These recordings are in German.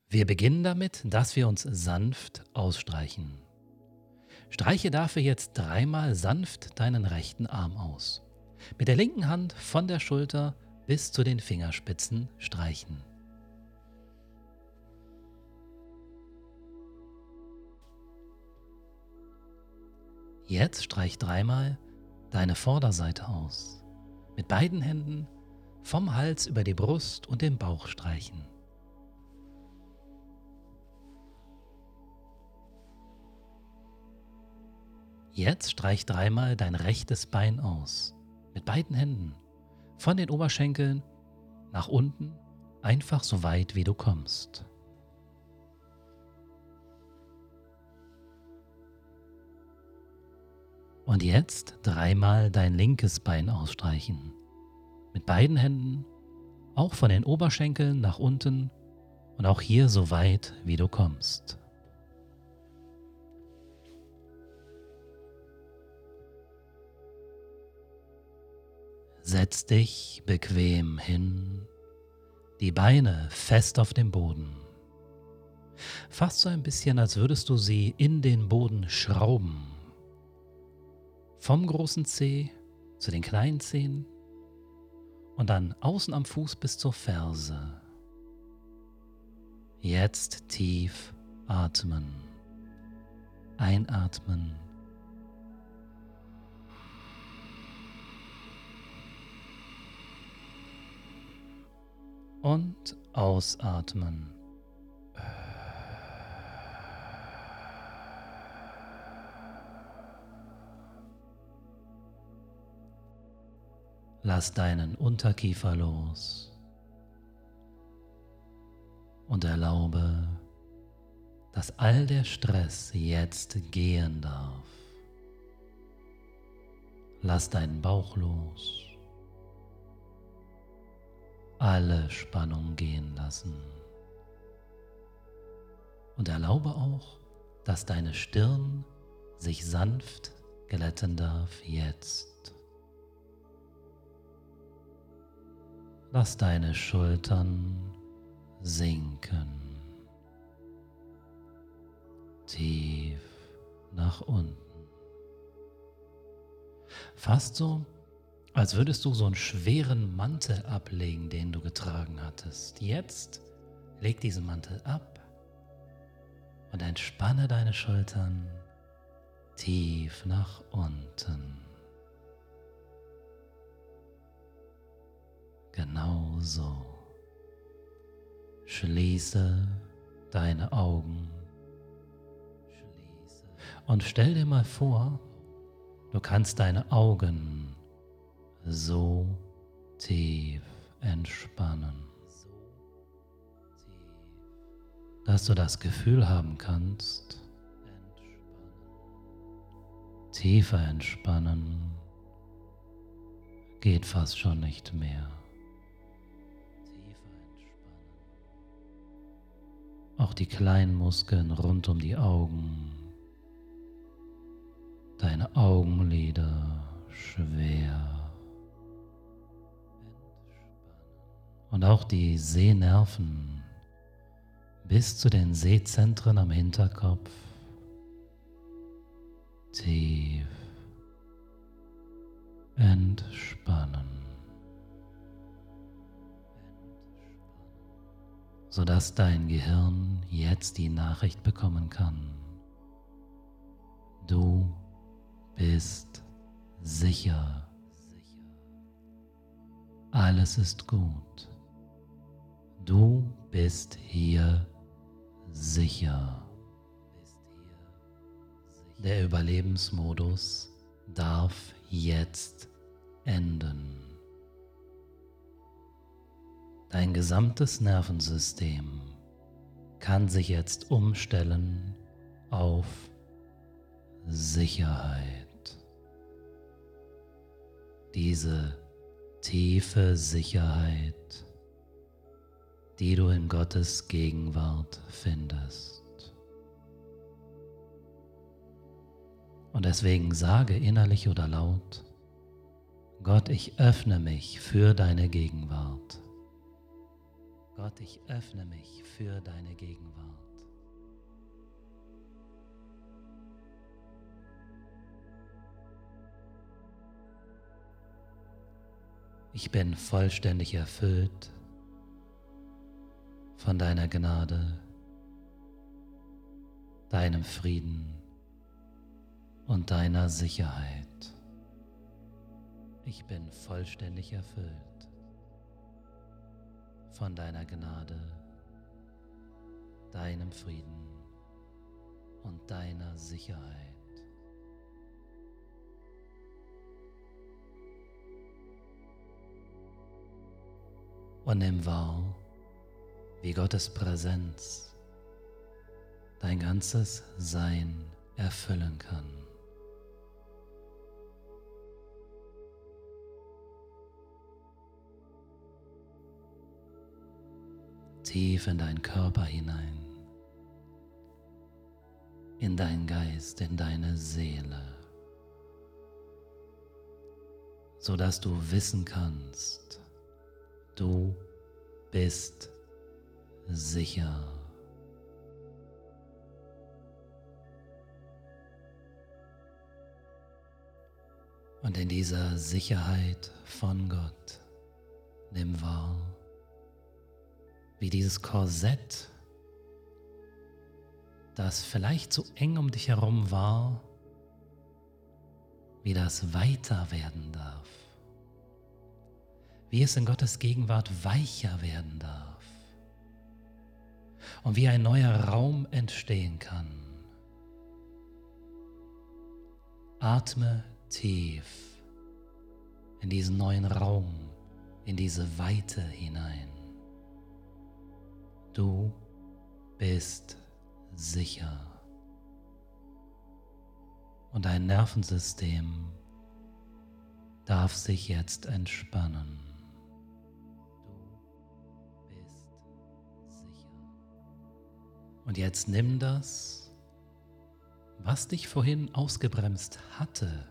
Wir beginnen damit, dass wir uns sanft ausstreichen. Streiche dafür jetzt dreimal sanft deinen rechten Arm aus. Mit der linken Hand von der Schulter bis zu den Fingerspitzen streichen. Jetzt streich dreimal deine Vorderseite aus. Mit beiden Händen vom Hals über die Brust und den Bauch streichen. Jetzt streich dreimal dein rechtes Bein aus. Mit beiden Händen. Von den Oberschenkeln nach unten, einfach so weit wie du kommst. Und jetzt dreimal dein linkes Bein ausstreichen. Mit beiden Händen, auch von den Oberschenkeln nach unten und auch hier so weit wie du kommst. Setz dich bequem hin, die Beine fest auf dem Boden. Fast so ein bisschen, als würdest du sie in den Boden schrauben. Vom großen Zeh zu den kleinen Zehen und dann außen am Fuß bis zur Ferse. Jetzt tief atmen. Einatmen. Und ausatmen. Lass deinen Unterkiefer los und erlaube, dass all der Stress jetzt gehen darf. Lass deinen Bauch los. Alle Spannung gehen lassen. Und erlaube auch, dass deine Stirn sich sanft glätten darf jetzt. Lass deine Schultern sinken. Tief nach unten. Fast so, als würdest du so einen schweren Mantel ablegen, den du getragen hattest. Jetzt leg diesen Mantel ab und entspanne deine Schultern tief nach unten. Genau so. Schließe deine Augen und stell dir mal vor, du kannst deine Augen so tief entspannen, dass du das Gefühl haben kannst, tiefer entspannen geht fast schon nicht mehr. Auch die kleinen Muskeln rund um die Augen, deine Augenlider schwer. Und auch die Sehnerven bis zu den Sehzentren am Hinterkopf tief entspannen, sodass dein Gehirn jetzt die Nachricht bekommen kann: Du bist sicher. Alles ist gut. Du bist hier sicher. Der Überlebensmodus darf jetzt enden. Dein gesamtes Nervensystem kann sich jetzt umstellen auf Sicherheit. Diese tiefe Sicherheit, die du in Gottes Gegenwart findest. Und deswegen sage innerlich oder laut: Gott, ich öffne mich für deine Gegenwart. Gott, ich öffne mich für deine Gegenwart. Ich bin vollständig erfüllt von deiner Gnade, deinem Frieden und deiner Sicherheit. Ich bin vollständig erfüllt von deiner Gnade, deinem Frieden und deiner Sicherheit. Und nimm wahr, wie Gottes Präsenz dein ganzes Sein erfüllen kann. Tief in deinen Körper hinein, in deinen Geist, in deine Seele, sodass du wissen kannst, du bist sicher. Und in dieser Sicherheit von Gott nimm wahr, wie dieses Korsett, das vielleicht zu eng um dich herum war, wie das weiter werden darf. Wie es in Gottes Gegenwart weicher werden darf. Und wie ein neuer Raum entstehen kann. Atme tief in diesen neuen Raum, in diese Weite hinein. Du bist sicher. Und dein Nervensystem darf sich jetzt entspannen. Du bist sicher. Und jetzt nimm das, was dich vorhin ausgebremst hatte.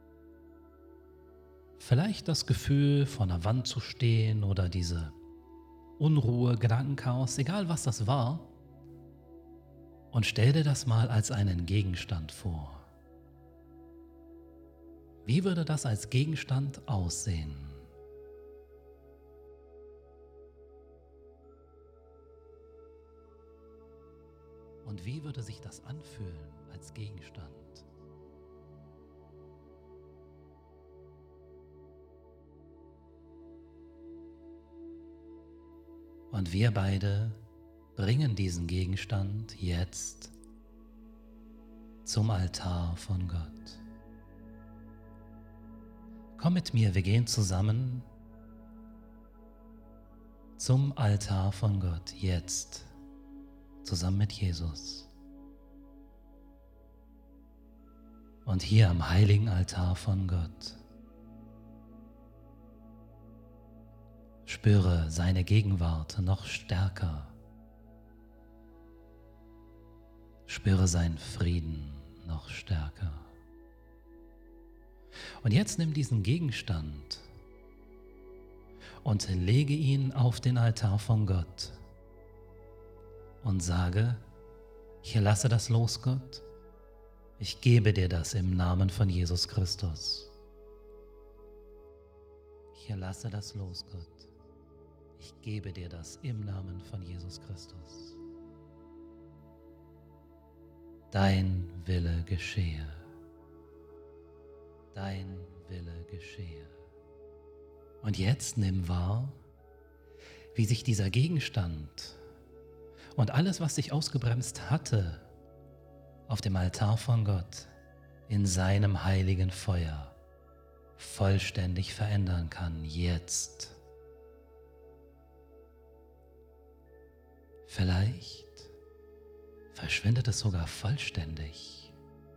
Vielleicht das Gefühl, vor einer Wand zu stehen oder diese Unruhe, Gedankenchaos, egal was das war, und stell dir das mal als einen Gegenstand vor. Wie würde das als Gegenstand aussehen? Und wie würde sich das anfühlen als Gegenstand? Und wir beide bringen diesen Gegenstand jetzt zum Altar von Gott. Komm mit mir, wir gehen zusammen zum Altar von Gott, jetzt, zusammen mit Jesus. Und hier am heiligen Altar von Gott spüre seine Gegenwart noch stärker. Spüre seinen Frieden noch stärker. Und jetzt nimm diesen Gegenstand und lege ihn auf den Altar von Gott und sage, ich lasse das los, Gott. Ich gebe dir das im Namen von Jesus Christus. Ich lasse das los, Gott. Ich gebe dir das im Namen von Jesus Christus. Dein Wille geschehe. Dein Wille geschehe. Und jetzt nimm wahr, wie sich dieser Gegenstand und alles, was sich ausgebremst hatte, auf dem Altar von Gott in seinem heiligen Feuer vollständig verändern kann, jetzt. Vielleicht verschwindet es sogar vollständig.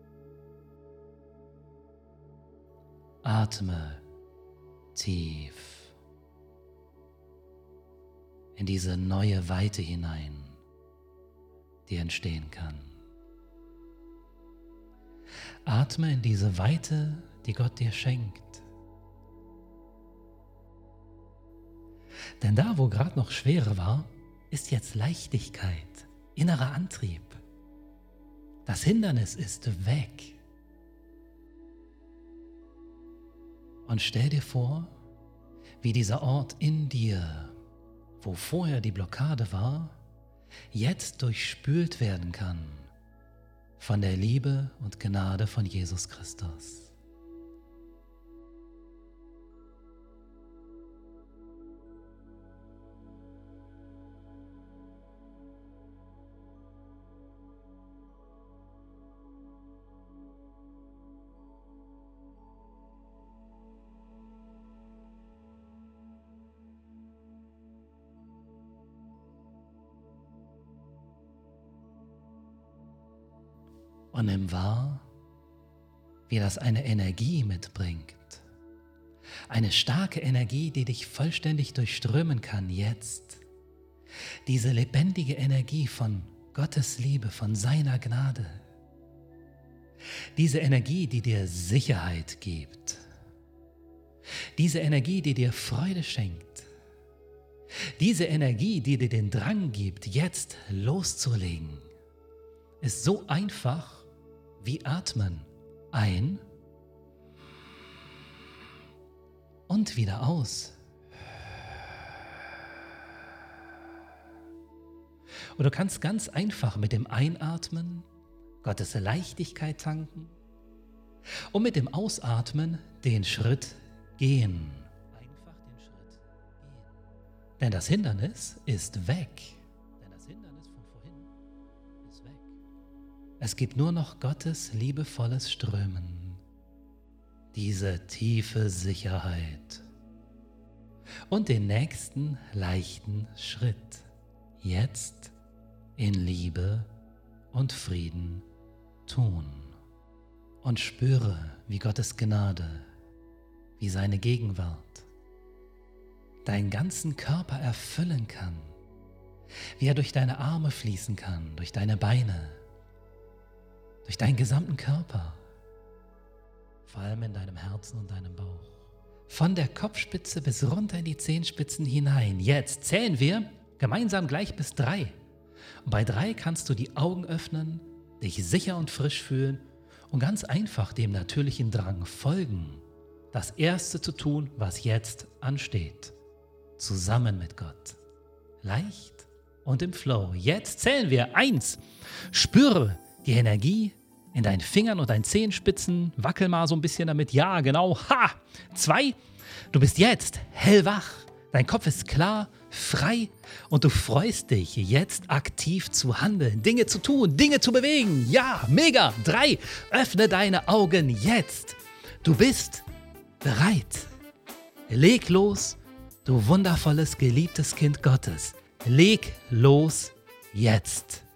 Atme tief in diese neue Weite hinein, die entstehen kann. Atme in diese Weite, die Gott dir schenkt. Denn da, wo gerade noch Schwere war, ist jetzt Leichtigkeit, innerer Antrieb. Das Hindernis ist weg. Und stell dir vor, wie dieser Ort in dir, wo vorher die Blockade war, jetzt durchspült werden kann von der Liebe und Gnade von Jesus Christus. Und nimm wahr, wie das eine Energie mitbringt. Eine starke Energie, die dich vollständig durchströmen kann jetzt. Diese lebendige Energie von Gottes Liebe, von seiner Gnade. Diese Energie, die dir Sicherheit gibt. Diese Energie, die dir Freude schenkt. Diese Energie, die dir den Drang gibt, jetzt loszulegen, ist so einfach wie Atmen. Ein und wieder aus. Und du kannst ganz einfach mit dem Einatmen Gottes Leichtigkeit tanken und mit dem Ausatmen den Schritt gehen. Einfach den Schritt gehen. Denn das Hindernis ist weg. Es gibt nur noch Gottes liebevolles Strömen, diese tiefe Sicherheit und den nächsten leichten Schritt, jetzt in Liebe und Frieden tun. Und spüre, wie Gottes Gnade, wie seine Gegenwart deinen ganzen Körper erfüllen kann, wie er durch deine Arme fließen kann, durch deine Beine, durch deinen gesamten Körper, vor allem in deinem Herzen und deinem Bauch. Von der Kopfspitze bis runter in die Zehenspitzen hinein. Jetzt zählen wir gemeinsam gleich bis 3. Und bei 3 kannst du die Augen öffnen, dich sicher und frisch fühlen und ganz einfach dem natürlichen Drang folgen, das Erste zu tun, was jetzt ansteht. Zusammen mit Gott. Leicht und im Flow. Jetzt zählen wir. 1. Spüre die Energie in deinen Fingern und deinen Zehenspitzen. Wackel mal so ein bisschen damit. Ja, genau. 2. Du bist jetzt hellwach. Dein Kopf ist klar, frei und du freust dich, jetzt aktiv zu handeln, Dinge zu tun, Dinge zu bewegen. Ja, mega. 3. Öffne deine Augen jetzt. Du bist bereit. Leg los, du wundervolles, geliebtes Kind Gottes. Leg los jetzt.